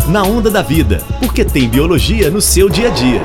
Na Onda da Vida, porque tem biologia no seu dia a dia.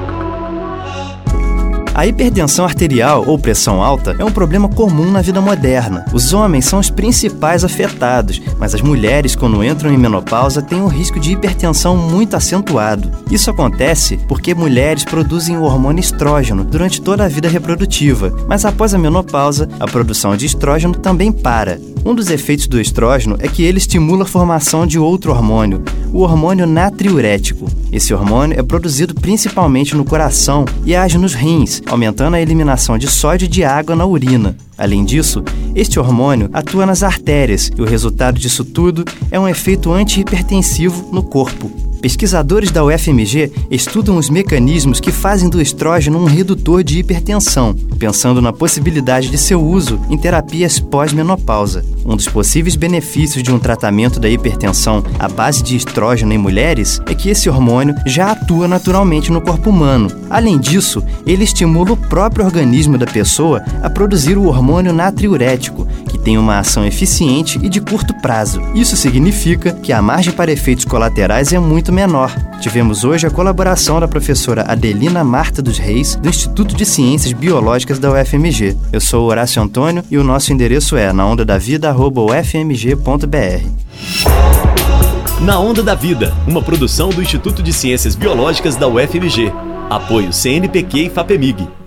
A hipertensão arterial ou pressão alta é um problema comum na vida moderna. Os homens são os principais afetados, mas as mulheres, quando entram em menopausa, têm um risco de hipertensão muito acentuado. Isso acontece porque mulheres produzem o hormônio estrógeno durante toda a vida reprodutiva, mas após a menopausa, a produção de estrógeno também para. Um dos efeitos do estrógeno é que ele estimula a formação de outro hormônio, o hormônio natriurético. Esse hormônio é produzido principalmente no coração e age nos rins, aumentando a eliminação de sódio e de água na urina. Além disso, este hormônio atua nas artérias e o resultado disso tudo é um efeito antihipertensivo no corpo. Pesquisadores da UFMG estudam os mecanismos que fazem do estrógeno um redutor de hipertensão, pensando na possibilidade de seu uso em terapias pós-menopausa. Um dos possíveis benefícios de um tratamento da hipertensão à base de estrógeno em mulheres é que esse hormônio já atua naturalmente no corpo humano. Além disso, ele estimula o próprio organismo da pessoa a produzir o hormônio natriurético, que tem uma ação eficiente e de curto prazo. Isso significa que a margem para efeitos colaterais é muito menor. Tivemos hoje a colaboração da professora Adelina Marta dos Reis, do Instituto de Ciências Biológicas da UFMG. Eu sou o Horácio Antônio e o nosso endereço é naondadavida@ufmg.br. Na Onda da Vida, uma produção do Instituto de Ciências Biológicas da UFMG. Apoio CNPq e FAPEMIG.